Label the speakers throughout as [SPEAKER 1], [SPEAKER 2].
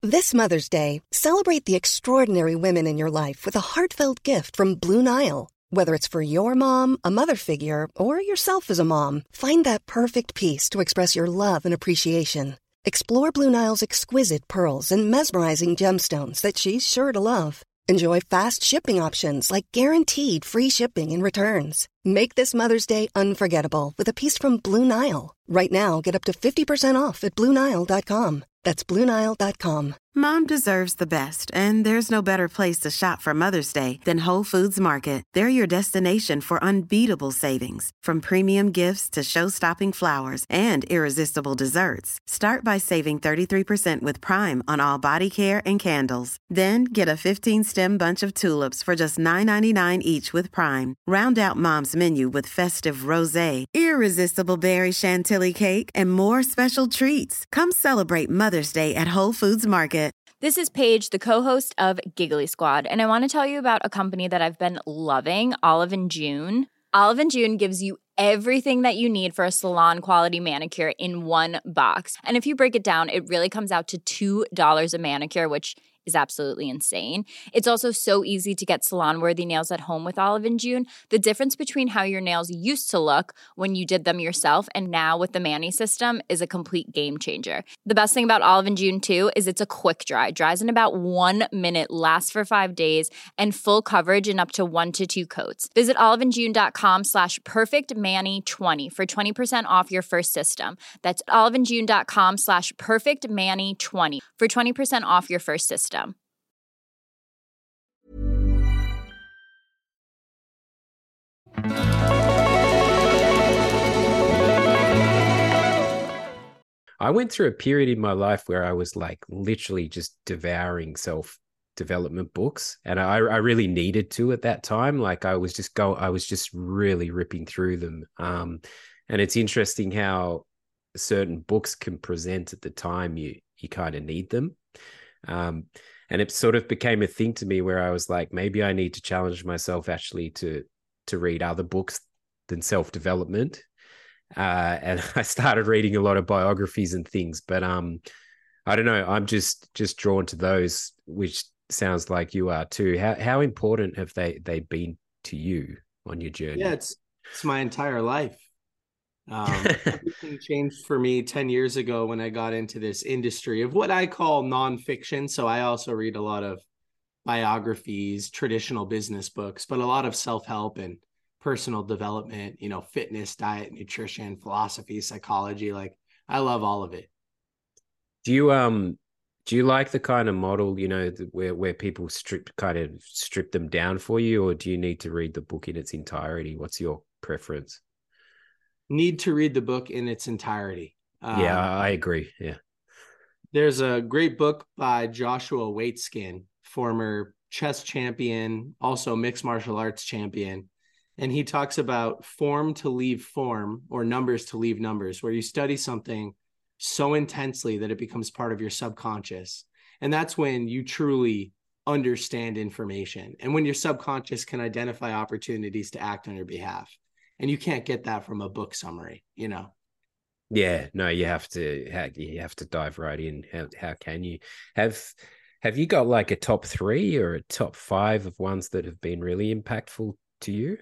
[SPEAKER 1] This Mother's Day, celebrate the extraordinary women in your life with a heartfelt gift from Blue Nile. Whether it's for your mom, a mother figure, or yourself as a mom, find that perfect piece to express your love and appreciation. Explore Blue Nile's exquisite pearls and mesmerizing gemstones that she's sure to love. Enjoy fast shipping options like guaranteed free shipping and returns. Make this Mother's Day unforgettable with a piece from Blue Nile. Right now, get up to 50% off at BlueNile.com. That's BlueNile.com.
[SPEAKER 2] Mom deserves the best, and there's no better place to shop for Mother's Day than Whole Foods Market. They're your destination for unbeatable savings, from premium gifts to show-stopping flowers and irresistible desserts. Start by saving 33% with Prime on all body care and candles. Then get a 15-stem bunch of tulips for just $9.99 each with Prime. Round out Mom's menu with festive rosé, irresistible berry chantilly cake, and more special treats. Come celebrate Mother's Day at Whole Foods Market.
[SPEAKER 3] This is Paige, the co-host of Giggly Squad, and I want to tell you about a company that I've been loving, Olive and June. Olive & June gives you everything that you need for a salon-quality manicure in one box. And if you break it down, it really comes out to $2 a manicure, which is absolutely insane. It's also so easy to get salon-worthy nails at home with Olive & June. The difference between how your nails used to look when you did them yourself and now with the Mani system is a complete game changer. The best thing about Olive & June, too, is it's a quick dry. Dries in about 1 minute, lasts for 5 days, and full coverage in up to 1 to 2 coats. Visit oliveandjune.com/perfectmani20 for 20% off your first system. That's oliveandjune.com/perfectmani20 for 20% off your first system.
[SPEAKER 4] I went through a period in my life where I was like literally just devouring self-development books, and I really needed to at that time. Like I was just really ripping through them. And it's interesting how certain books can present at the time you kind of need them. And it sort of became a thing to me where I was like, maybe I need to challenge myself actually to read other books than self-development. And I started reading a lot of biographies and things, but I don't know, I'm just drawn to those, which sounds like you are too. How important have they been to you on your journey?
[SPEAKER 5] Yeah, it's my entire life. Everything changed for me 10 years ago when I got into this industry of what I call nonfiction. So I also read a lot of biographies, traditional business books, but a lot of self-help and personal development, fitness, diet, nutrition, philosophy, psychology. Like I love all of it.
[SPEAKER 4] Do you like the kind of model, where people strip them down for you, or do you need to read the book in its entirety? What's your preference?
[SPEAKER 5] Need to read the book in its entirety.
[SPEAKER 4] Yeah, I agree. Yeah.
[SPEAKER 5] There's a great book by Joshua Waitzkin, former chess champion, also mixed martial arts champion. And he talks about form to leave form, or numbers to leave numbers, where you study something so intensely that it becomes part of your subconscious. And that's when you truly understand information. And when your subconscious can identify opportunities to act on your behalf. And you can't get that from a book summary,
[SPEAKER 4] Yeah, no, you have to dive right in. How can you have you got like a top 3 or a top 5 of ones that have been really impactful to you?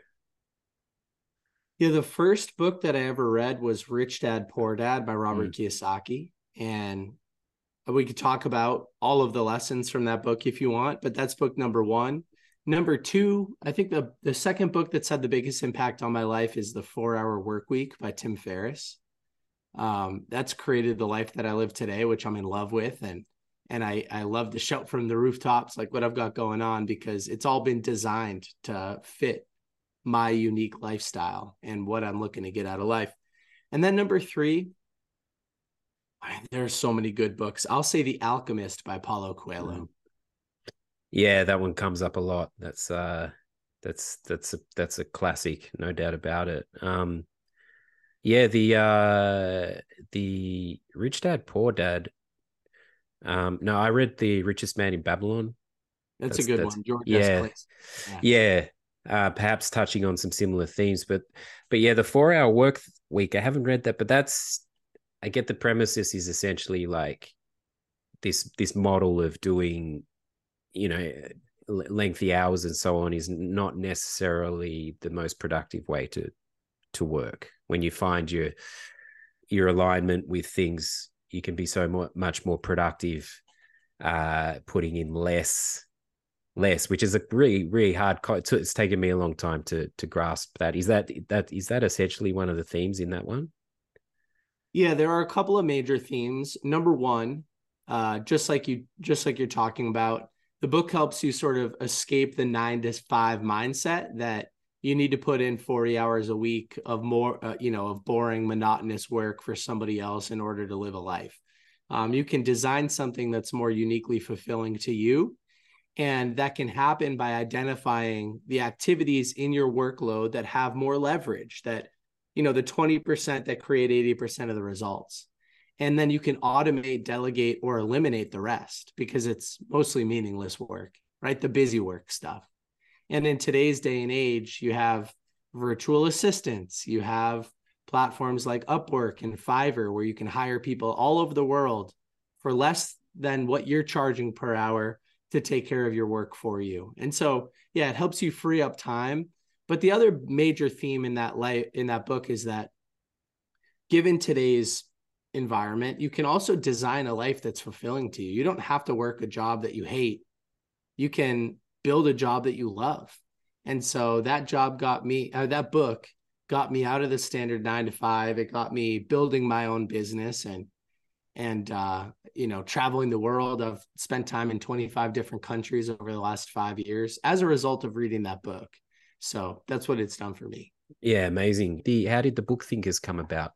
[SPEAKER 5] Yeah, the first book that I ever read was Rich Dad, Poor Dad by Robert Kiyosaki. And we could talk about all of the lessons from that book if you want, but that's book number 1. Number 2, I think the second book that's had the biggest impact on my life is The 4-Hour Workweek by Tim Ferriss. That's created the life that I live today, which I'm in love with. And I love to shout from the rooftops, like what I've got going on, because it's all been designed to fit my unique lifestyle and what I'm looking to get out of life. And then number 3, there's so many good books. I'll say The Alchemist by Paulo Coelho.
[SPEAKER 4] Yeah, that one comes up a lot. That's a classic, no doubt about it. Yeah, the Rich Dad Poor Dad. No, I read The Richest Man in Babylon.
[SPEAKER 5] That's a good one. George
[SPEAKER 4] Yeah,
[SPEAKER 5] Place.
[SPEAKER 4] Yeah. Perhaps touching on some similar themes, but yeah, the 4-Hour Work Week. I haven't read that, but I get the premise. This is essentially like this model of doing, you know, lengthy hours and so on is not necessarily the most productive way to work. When you find your alignment with things, you can be so much more productive putting in less, which is a really, really hard. It's taken me a long time to grasp that. Is that essentially one of the themes in that one?
[SPEAKER 5] Yeah, there are a couple of major themes. Number one, just like you're talking about, the book helps you sort of escape the 9 to 5 mindset that you need to put in 40 hours a week of more, of boring, monotonous work for somebody else in order to live a life. You can design something that's more uniquely fulfilling to you. And that can happen by identifying the activities in your workload that have more leverage, that, the 20% that create 80% of the results. And then you can automate, delegate, or eliminate the rest because it's mostly meaningless work, right? The busy work stuff. And in today's day and age, you have virtual assistants, you have platforms like Upwork and Fiverr, where you can hire people all over the world for less than what you're charging per hour to take care of your work for you. And so, yeah, it helps you free up time. But the other major theme in that book is that given today's environment, you can also design a life that's fulfilling to you. You don't have to work a job that you hate. You can build a job that you love. And so that book got me out of the standard 9 to 5. It got me building my own business and traveling the world. I've spent time in 25 different countries over the last 5 years as a result of reading that book. So that's what it's done for me.
[SPEAKER 4] Yeah, amazing. How did the Book Thinkers come about?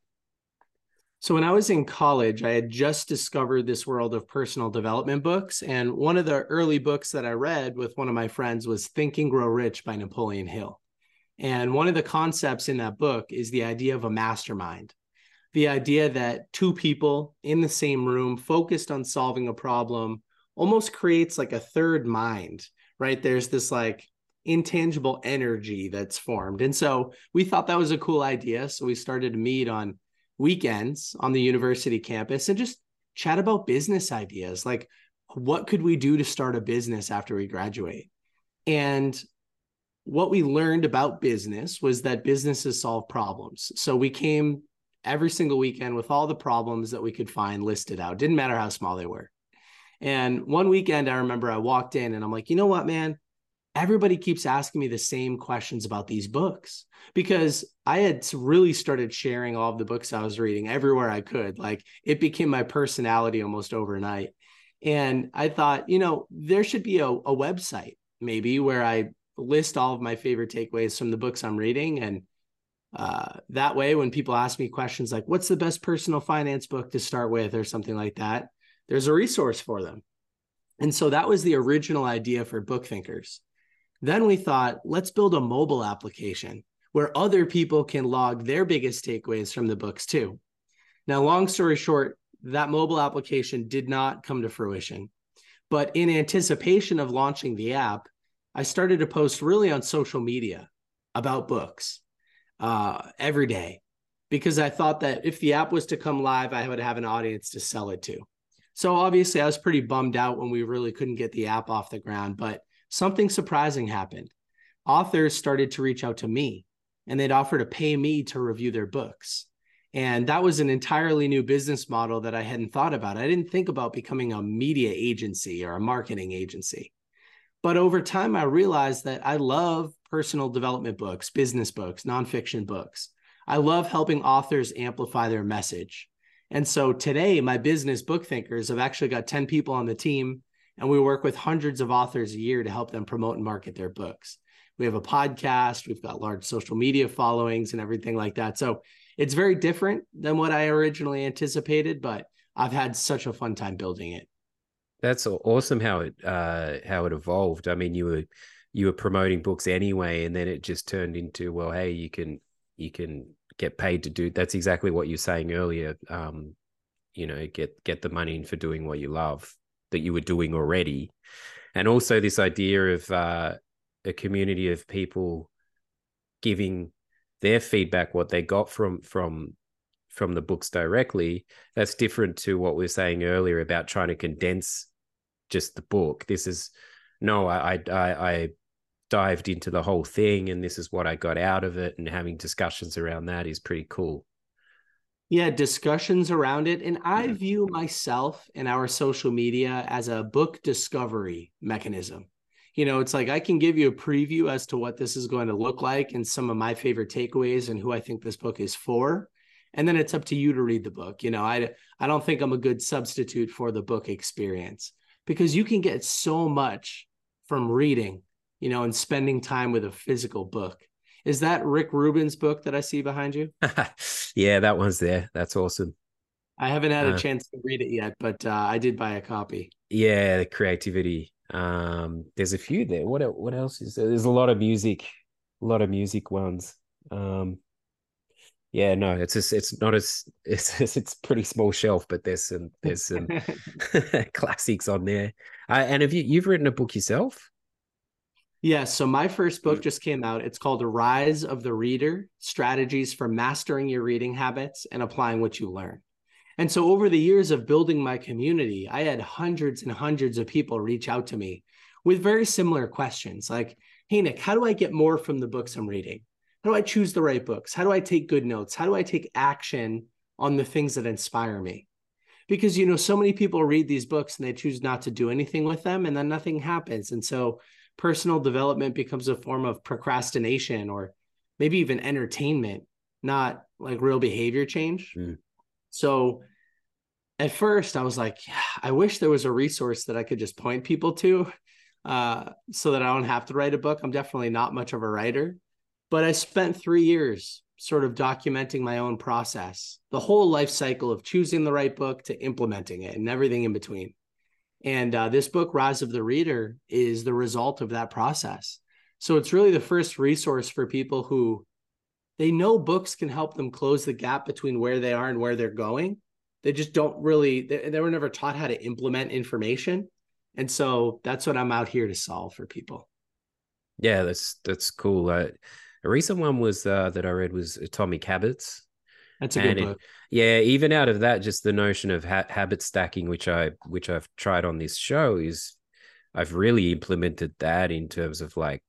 [SPEAKER 5] So when I was in college, I had just discovered this world of personal development books. And one of the early books that I read with one of my friends was Think and Grow Rich by Napoleon Hill. And one of the concepts in that book is the idea of a mastermind, the idea that two people in the same room focused on solving a problem almost creates like a third mind, right? There's this like intangible energy that's formed. And so we thought that was a cool idea. So we started to meet on weekends on the university campus and just chat about business ideas. Like, what could we do to start a business after we graduate? And what we learned about business was that businesses solve problems. So we came every single weekend with all the problems that we could find listed out. Didn't matter how small they were. And one weekend, I remember I walked in and I'm like, you know what, man? Everybody keeps asking me the same questions about these books, because I had really started sharing all of the books I was reading everywhere I could. Like, it became my personality almost overnight. And I thought, there should be a website maybe where I list all of my favorite takeaways from the books I'm reading. And that way, when people ask me questions like, what's the best personal finance book to start with or something like that, there's a resource for them. And so that was the original idea for Book Thinkers. Then we thought, let's build a mobile application where other people can log their biggest takeaways from the books too. Now, long story short, that mobile application did not come to fruition. But in anticipation of launching the app, I started to post really on social media about books every day, because I thought that if the app was to come live, I would have an audience to sell it to. So obviously I was pretty bummed out when we really couldn't get the app off the ground, but something surprising happened. Authors started to reach out to me and they'd offer to pay me to review their books. And that was an entirely new business model that I hadn't thought about. I didn't think about becoming a media agency or a marketing agency. But over time, I realized that I love personal development books, business books, nonfiction books. I love helping authors amplify their message. And so today, my business, Book Thinkers, have actually got 10 people on the team, and we work with hundreds of authors a year to help them promote and market their books. We have a podcast, we've got large social media followings and everything like that. So it's very different than what I originally anticipated, but I've had such a fun time building it.
[SPEAKER 4] That's awesome how it evolved. I mean, you were promoting books anyway, and then it just turned into, well, hey, you can get paid to do. That's exactly what you were saying earlier. Get the money in for doing what you love that you were doing already, and also this idea of a community of people giving their feedback, what they got from from the books directly. That's different to what we were saying earlier about trying to condense just the book. This is no, I dived into the whole thing, and this is what I got out of it, and having discussions around that is pretty cool.
[SPEAKER 5] Yeah, discussions around it. And I view myself and our social media as a book discovery mechanism. You know, it's like I can give you a preview as to what this is going to look like and some of my favorite takeaways and who I think this book is for. And then it's up to you to read the book. You know, I don't think I'm a good substitute for the book experience, because you can get so much from reading, you know, and spending time with a physical book. Is that Rick Rubin's book that I see behind you?
[SPEAKER 4] Yeah, that one's there. That's awesome.
[SPEAKER 5] I haven't had a chance to read it yet, but I did buy a copy.
[SPEAKER 4] Yeah, the creativity. There's a few there. What else is there? There's a lot of music ones. Yeah, no, it's not as it's pretty small shelf, but there's some classics on there. And you've written a book yourself?
[SPEAKER 5] Yeah, so my first book just came out. It's called Rise of the Reader: Strategies for Mastering Your Reading Habits and Applying What You Learn. And so over the years of building my community, I had hundreds and hundreds of people reach out to me with very similar questions like, hey, Nick, how do I get more from the books I'm reading? How do I choose the right books? How do I take good notes? How do I take action on the things that inspire me? Because, you know, so many people read these books and they choose not to do anything with them, and then nothing happens. And so personal development becomes a form of procrastination or maybe even entertainment, not like real behavior change. So at first I was like, yeah, I wish there was a resource that I could just point people to so that I don't have to write a book. I'm definitely not much of a writer, but I spent 3 years sort of documenting my own process, the whole life cycle of choosing the right book to implementing it and everything in between. And this book, Rise of the Reader, is the result of that process. So it's really the first resource for people who they know books can help them close the gap between where they are and where they're going. They just don't really, they were never taught how to implement information. And so that's what I'm out here to solve for people.
[SPEAKER 4] Yeah, that's cool. A recent one was that I read was Atomic Habits.
[SPEAKER 5] That's a good book.
[SPEAKER 4] Yeah, even out of that, just the notion of habit stacking, which I've tried on this show, is I've really implemented that in terms of like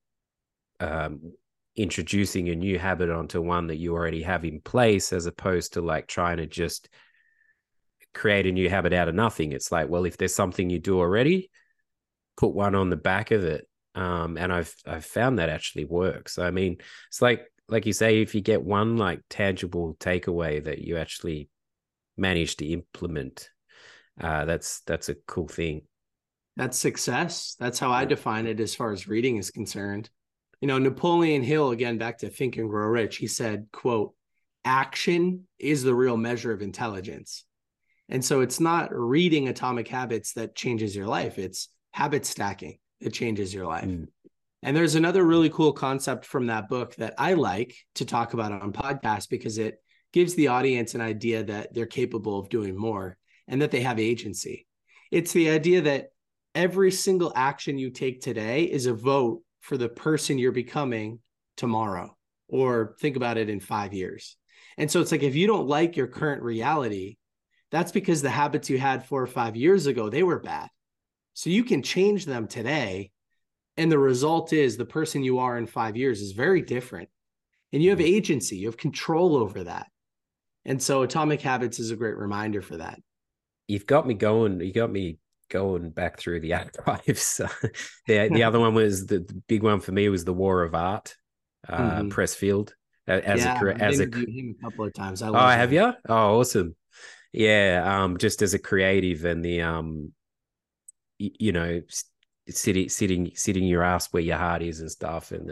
[SPEAKER 4] introducing a new habit onto one that you already have in place, as opposed to like trying to just create a new habit out of nothing. It's like, well, if there's something you do already, put one on the back of it. And I've found that actually works. I mean, it's like you say, if you get one like tangible takeaway that you actually manage to implement, that's a cool thing.
[SPEAKER 5] That's success. That's how I define it as far as reading is concerned. You know, Napoleon Hill, again, back to Think and Grow Rich, he said, quote, action is the real measure of intelligence. And so it's not reading Atomic Habits that changes your life. It's habit stacking that changes your life. And there's another really cool concept from that book that I like to talk about on podcasts, because it gives the audience an idea that they're capable of doing more and that they have agency. It's the idea that every single action you take today is a vote for the person you're becoming tomorrow, or think about it in 5 years. And so it's like, if you don't like your current reality, that's because the habits you had 4 or 5 years ago, they were bad. So you can change them today. And the result is the person you are in 5 years is very different. And you have agency, you have control over that. And so Atomic Habits is a great reminder for that.
[SPEAKER 4] You got me going back through the archives. The other one was the big one for me was The War of Art, Pressfield.
[SPEAKER 5] I've interviewed him a couple of times.
[SPEAKER 4] Have you? Oh, awesome. Yeah. Just as a creative, and the you know, sitting your ass where your heart is and stuff, and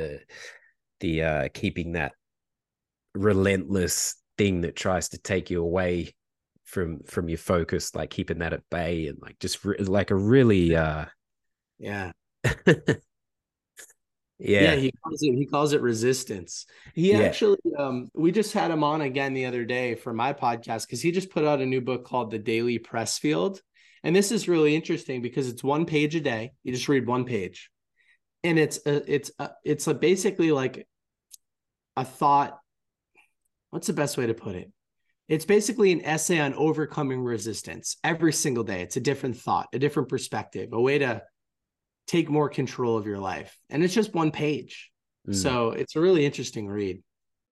[SPEAKER 4] the keeping that relentless thing that tries to take you away from your focus, like keeping that at bay, and like just like a really
[SPEAKER 5] yeah he calls it resistance. Actually we just had him on again the other day for my podcast, because he just put out a new book called The Daily Pressfield. And this is really interesting because it's 1 page a day. You just read 1 page, and it's basically like a thought. What's the best way to put it? It's basically an essay on overcoming resistance. Every single day, it's a different thought, a different perspective, a way to take more control of your life. And it's just one page. So it's a really interesting read.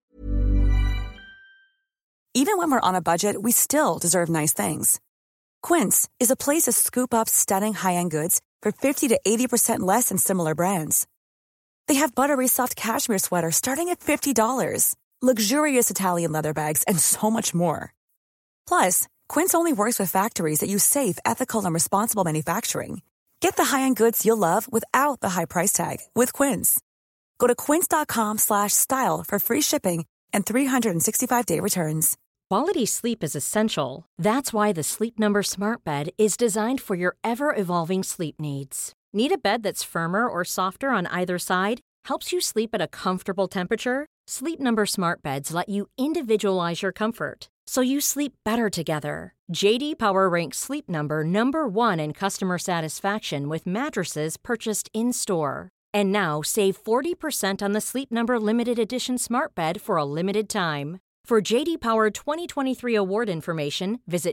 [SPEAKER 6] Even when we're on a budget, we still deserve nice things. Quince is a place to scoop up stunning high-end goods for 50 to 80% less than similar brands. They have buttery soft cashmere sweaters starting at $50, luxurious Italian leather bags, and so much more. Plus, Quince only works with factories that use safe, ethical, and responsible manufacturing. Get the high-end goods you'll love without the high price tag with Quince. Go to quince.com/style for free shipping and 365-day returns.
[SPEAKER 7] Quality sleep is essential. That's why the Sleep Number Smart Bed is designed for your ever-evolving sleep needs. Need a bed that's firmer or softer on either side? Helps you sleep at a comfortable temperature? Sleep Number Smart Beds let you individualize your comfort, so you sleep better together. J.D. Power ranks Sleep Number number 1 in customer satisfaction with mattresses purchased in-store. And now, save 40% on the Sleep Number Limited Edition Smart Bed for a limited time. For J.D. Power 2023 award information, visit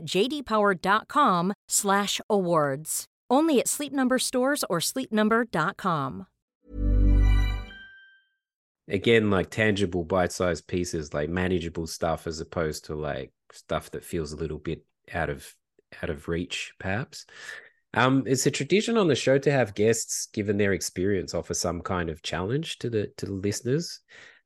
[SPEAKER 7] jdpower.com/awards. Only at Sleep Number stores or sleepnumber.com.
[SPEAKER 4] Again, like tangible bite-sized pieces, like manageable stuff, as opposed to like stuff that feels a little bit out of reach, perhaps. It's a tradition on the show to have guests, given their experience, offer some kind of challenge to the listeners.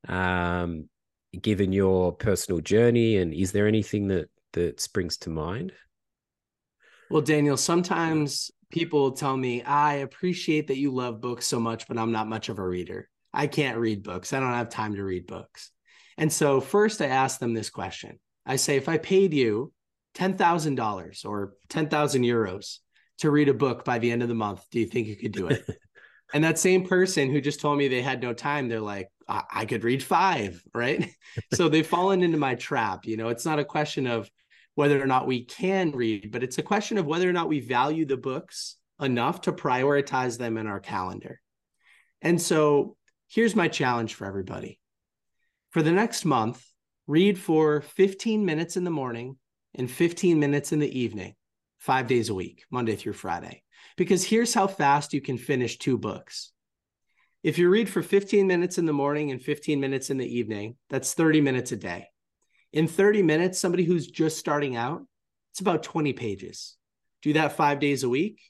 [SPEAKER 4] Given your personal journey, and is there anything that springs to mind?
[SPEAKER 5] Well, Daniel, sometimes people tell me, I appreciate that you love books so much, but I'm not much of a reader. I can't read books. I don't have time to read books. And so first I ask them this question. I say, if I paid you $10,000 or 10,000 euros to read a book by the end of the month, do you think you could do it? And that same person who just told me they had no time, they're like, I could read 5, right? So they've fallen into my trap. You know, it's not a question of whether or not we can read, but it's a question of whether or not we value the books enough to prioritize them in our calendar. And so here's my challenge for everybody. For the next month, read for 15 minutes in the morning and 15 minutes in the evening, 5 days a week, Monday through Friday. Because here's how fast you can finish 2 books. If you read for 15 minutes in the morning and 15 minutes in the evening, that's 30 minutes a day. In 30 minutes, somebody who's just starting out, it's about 20 pages. Do that 5 days a week,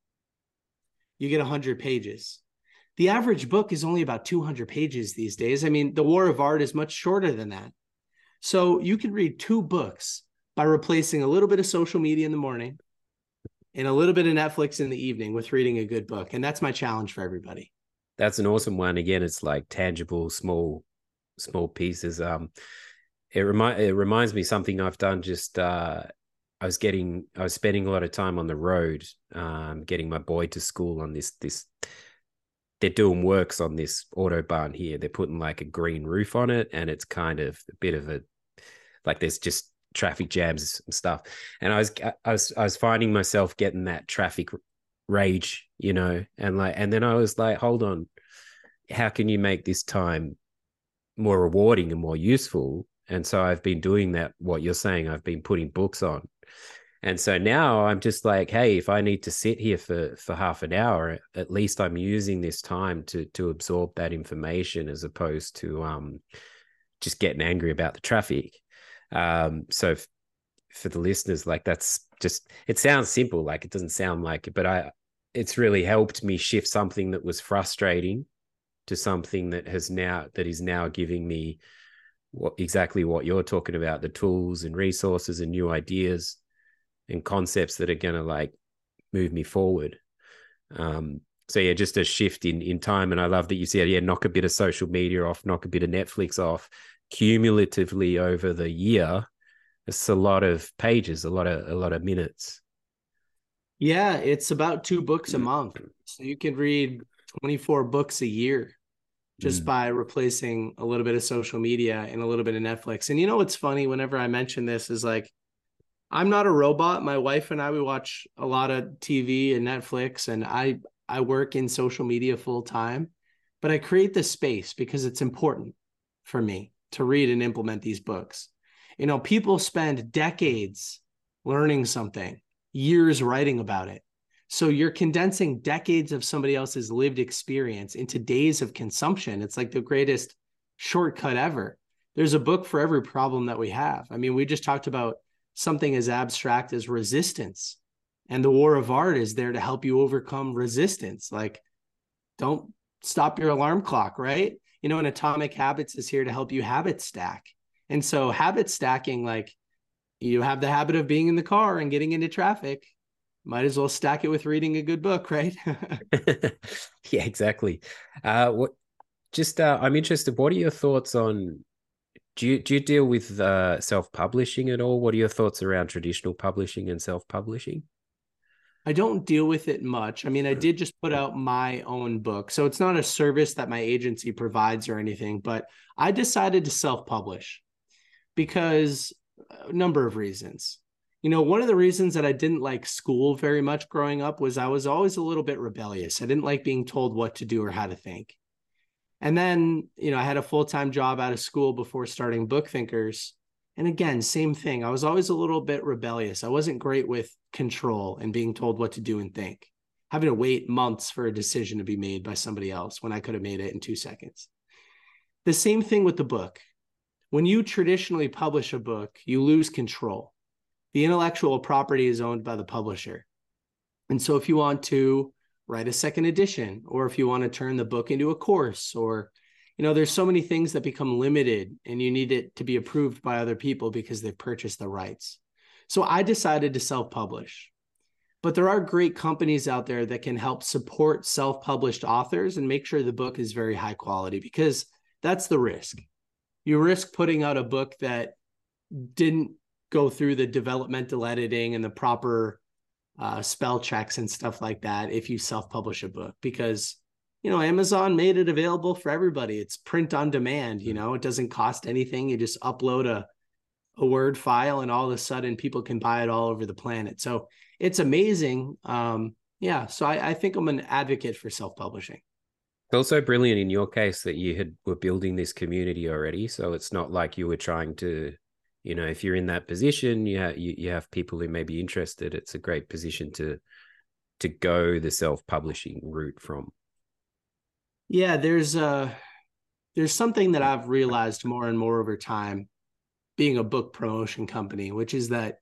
[SPEAKER 5] you get 100 pages. The average book is only about 200 pages these days. I mean, The War of Art is much shorter than that. So you can read 2 books by replacing a little bit of social media in the morning and a little bit of Netflix in the evening with reading a good book. And that's my challenge for everybody.
[SPEAKER 4] That's an awesome one. Again, it's like tangible, small pieces. It reminds me something I've done. Just I was spending a lot of time on the road, getting my boy to school on this. They're doing works on this autobahn here. They're putting like a green roof on it, and it's kind of a bit of a, like there's just traffic jams and stuff. And I was finding myself getting that traffic rage, you know, and then I was like, hold on, how can you make this time more rewarding and more useful? And so I've been doing that, what you're saying, I've been putting books on. And so now I'm just like, hey, if I need to sit here for half an hour, at least I'm using this time to absorb that information, as opposed to just getting angry about the traffic. So for the listeners, like, that's just, it sounds simple, like it doesn't sound like it, but it's really helped me shift something that was frustrating to something that is now giving me exactly what you're talking about, the tools and resources and new ideas and concepts that are going to like move me forward. So yeah, just a shift in time. And I love that you said, yeah, knock a bit of social media off, knock a bit of Netflix off. Cumulatively over the year, it's a lot of pages, a lot of minutes.
[SPEAKER 5] Yeah, it's about 2 books a month. So you can read 24 books a year just by replacing a little bit of social media and a little bit of Netflix. And you know what's funny, whenever I mention this, is like, I'm not a robot. My wife and I, we watch a lot of TV and Netflix, and I work in social media full time, but I create this space because it's important for me to read and implement these books. People spend decades learning something, years writing about it. So you're condensing decades of somebody else's lived experience into days of consumption. It's like the greatest shortcut ever. There's a book for every problem that we have. I mean, we just talked about something as abstract as resistance, and the War of Art is there to help you overcome resistance. Like, don't stop your alarm clock, right? And Atomic Habits is here to help you habit stack. And so habit stacking, like, you have the habit of being in the car and getting into traffic, might as well stack it with reading a good book, right?
[SPEAKER 4] Yeah, exactly. I'm interested, what are your thoughts on, do you deal with self-publishing at all? What are your thoughts around traditional publishing and self-publishing?
[SPEAKER 5] I don't deal with it much. I mean, I did just put out my own book. So it's not a service that my agency provides or anything, but I decided to self-publish because a number of reasons. One of the reasons that I didn't like school very much growing up was I was always a little bit rebellious. I didn't like being told what to do or how to think. And then, I had a full-time job out of school before starting Book Thinkers. And again, same thing. I was always a little bit rebellious. I wasn't great with control and being told what to do and think, having to wait months for a decision to be made by somebody else when I could have made it in 2 seconds. The same thing with the book. When you traditionally publish a book, you lose control. The intellectual property is owned by the publisher. And so if you want to write a second edition, or if you want to turn the book into a course, or, there's so many things that become limited and you need it to be approved by other people because they've purchased the rights. So I decided to self-publish. But there are great companies out there that can help support self-published authors and make sure the book is very high quality, because that's the risk. You risk putting out a book that didn't go through the developmental editing and the proper spell checks and stuff like that if you self-publish a book, because Amazon made it available for everybody. It's print on demand. It doesn't cost anything. You just upload a Word file and all of a sudden people can buy it all over the planet. So it's amazing. So I think I'm an advocate for self-publishing.
[SPEAKER 4] It's also brilliant in your case that were building this community already. So it's not like you were trying to, if you're in that position, you have people who may be interested. It's a great position to go the self-publishing route from.
[SPEAKER 5] Yeah, there's something that I've realized more and more over time, being a book promotion company, which is that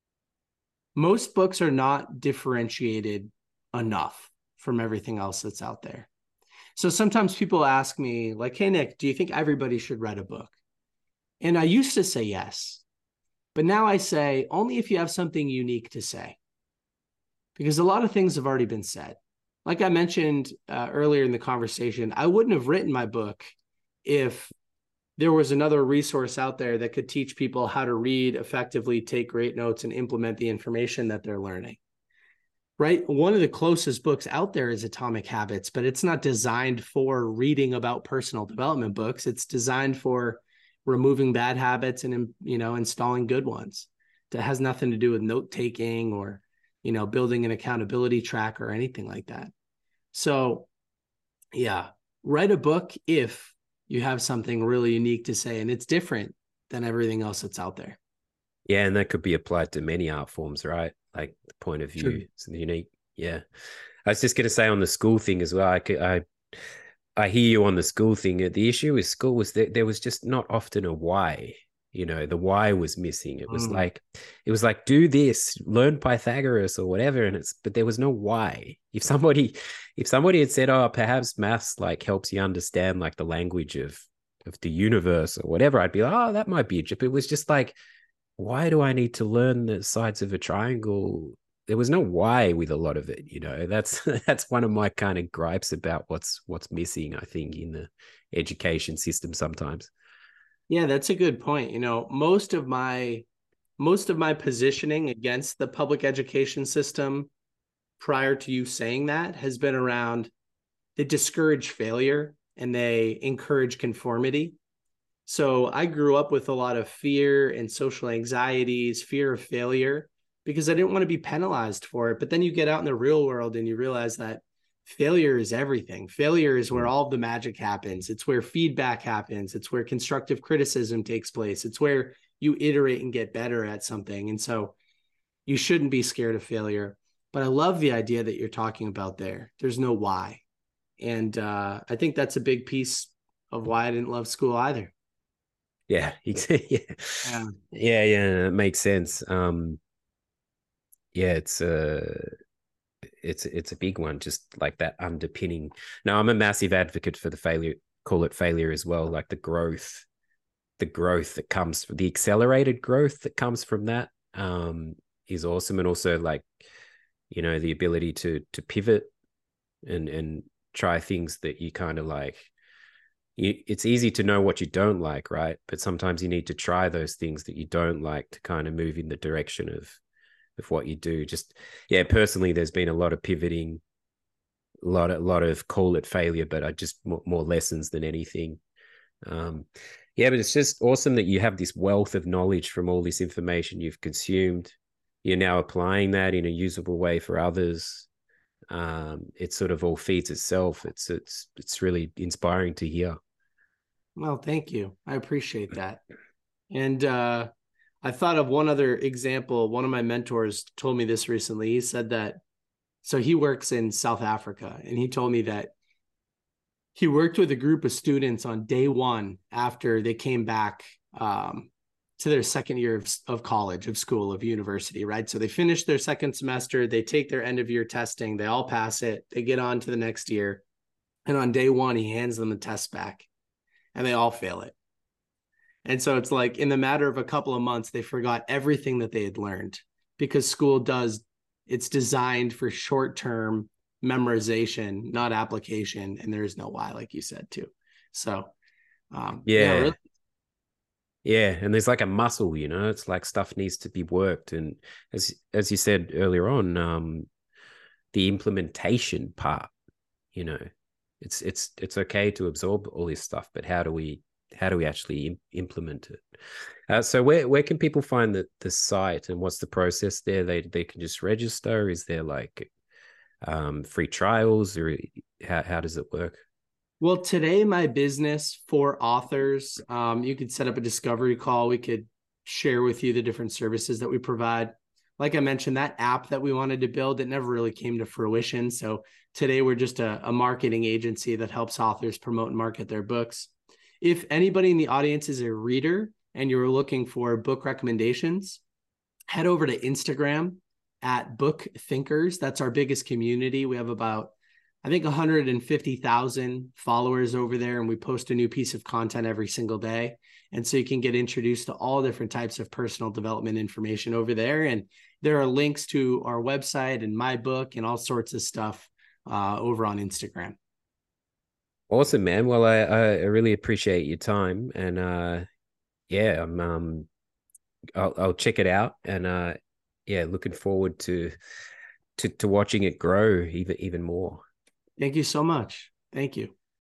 [SPEAKER 5] most books are not differentiated enough from everything else that's out there. So sometimes people ask me, like, hey, Nick, do you think everybody should read a book? And I used to say yes, but now I say only if you have something unique to say, because a lot of things have already been said. Like I mentioned earlier in the conversation, I wouldn't have written my book if there was another resource out there that could teach people how to read effectively, take great notes, and implement the information that they're learning. Right? One of the closest books out there is Atomic Habits, but it's not designed for reading about personal development books. It's designed for removing bad habits and, installing good ones. That has nothing to do with note taking or, building an accountability track or anything like that. So yeah, write a book if you have something really unique to say and it's different than everything else that's out there.
[SPEAKER 4] Yeah, and that could be applied to many art forms, right? Like the point of view is unique. Yeah. I was just going to say on the school thing as well, I hear you on the school thing. The issue with school was that there was just not often a why. The why was missing. It was like, do this, learn Pythagoras or whatever. But there was no why. If somebody had said, oh, perhaps maths like helps you understand like the language of the universe or whatever, I'd be like, oh, that might be it. But it was just like, why do I need to learn the sides of a triangle? There was no why with a lot of it. That's one of my kind of gripes about what's missing, I think, in the education system sometimes.
[SPEAKER 5] Yeah, that's a good point. Most of my positioning against the public education system prior to you saying that has been around they discourage failure and they encourage conformity. So I grew up with a lot of fear and social anxieties, fear of failure, because I didn't want to be penalized for it. But then you get out in the real world and you realize that failure is everything. Failure is where all of the magic happens. It's where feedback happens. It's where constructive criticism takes place. It's where you iterate and get better at something. And so you shouldn't be scared of failure. But I love the idea that you're talking about there. There's no why. And I think that's a big piece of why I didn't love school either.
[SPEAKER 4] Yeah. Yeah. It makes sense. It's a big one, just like that underpinning. Now, I'm a massive advocate for the failure, call it failure as well, like the growth that comes, the accelerated growth that comes from that is awesome. And also, like, you know, the ability to pivot and try things that you kind of like. It's easy to know what you don't like, right? But sometimes you need to try those things that you don't like to kind of move in the direction of what you do. Just, yeah, personally, there's been a lot of pivoting, a lot of call it failure, but I just more lessons than anything. Yeah, but it's just awesome that you have this wealth of knowledge from all this information you've consumed. You're now applying that in a usable way for others. It sort of all feeds itself. It's really inspiring to hear.
[SPEAKER 5] Well, thank you. I appreciate that. And I thought of one other example. One of my mentors told me this recently. He said that, so he works in South Africa, and he told me that he worked with a group of students on day one after they came back to their second year of college, of school, of university, right? So they finish their second semester, they take their end of year testing, they all pass it, they get on to the next year. And on day one, he hands them the test back and they all fail it. And so it's like in the matter of a couple of months, they forgot everything that they had learned, because school it's designed for short-term memorization, not application. And there is no why, like you said too. So
[SPEAKER 4] really. Yeah, and there's like a muscle, you know, it's like stuff needs to be worked. And as you said earlier on, the implementation part, you know, it's okay to absorb all this stuff, but how do we actually implement it? So where can people find the site, and what's the process there? They can just register. Is there like free trials, or how does it work?
[SPEAKER 5] Well, today, my business for authors, you could set up a discovery call. We could share with you the different services that we provide. Like I mentioned, that app that we wanted to build, it never really came to fruition. So today we're just a marketing agency that helps authors promote and market their books. If anybody in the audience is a reader and you're looking for book recommendations, head over to Instagram at Book Thinkers. That's our biggest community. We have about, I think, 150,000 followers over there, and we post a new piece of content every single day. And so you can get introduced to all different types of personal development information over there. And there are links to our website and my book and all sorts of stuff over on Instagram.
[SPEAKER 4] Awesome, man. Well, I really appreciate your time, and I'll check it out, and looking forward to watching it grow even more.
[SPEAKER 5] Thank you so much. Thank you.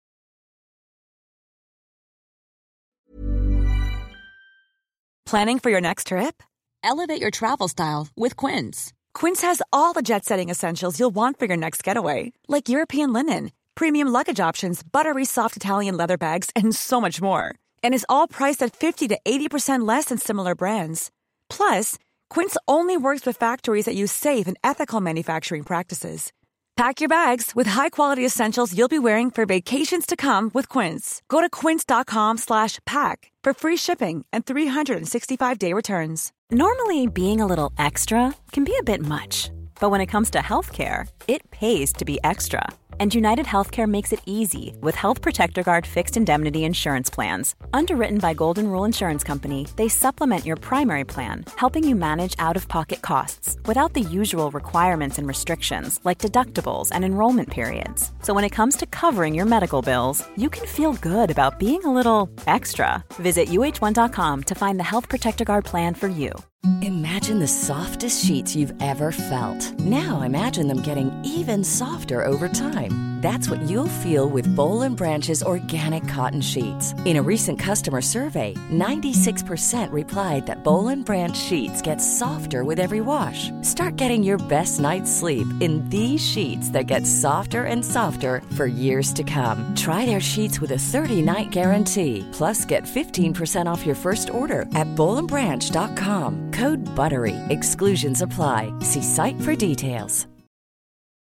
[SPEAKER 6] Planning for your next trip? Elevate your travel style with Quince. Quince has all the jet-setting essentials you'll want for your next getaway, like European linen, premium luggage options, buttery soft Italian leather bags, and so much more. And is all priced at 50 to 80% less than similar brands. Plus, Quince only works with factories that use safe and ethical manufacturing practices. Pack your bags with high-quality essentials you'll be wearing for vacations to come with Quince. Go to quince.com/pack for free shipping and 365-day returns.
[SPEAKER 8] Normally, being a little extra can be a bit much. But when it comes to healthcare, it pays to be extra. And United Healthcare makes it easy with Health Protector Guard fixed indemnity insurance plans. Underwritten by Golden Rule Insurance Company, they supplement your primary plan, helping you manage out-of-pocket costs without the usual requirements and restrictions like deductibles and enrollment periods. So when it comes to covering your medical bills, you can feel good about being a little extra. Visit UH1.com to find the Health Protector Guard plan for you.
[SPEAKER 9] Imagine the softest sheets you've ever felt. Now imagine them getting even softer over time. That's what you'll feel with Boll & Branch's organic cotton sheets. In a recent customer survey, 96% replied that Boll & Branch sheets get softer with every wash. Start getting your best night's sleep in these sheets that get softer and softer for years to come. Try their sheets with a 30-night guarantee. Plus, get 15% off your first order at bollandbranch.com. Code BUTTERY. Exclusions apply. See site for details.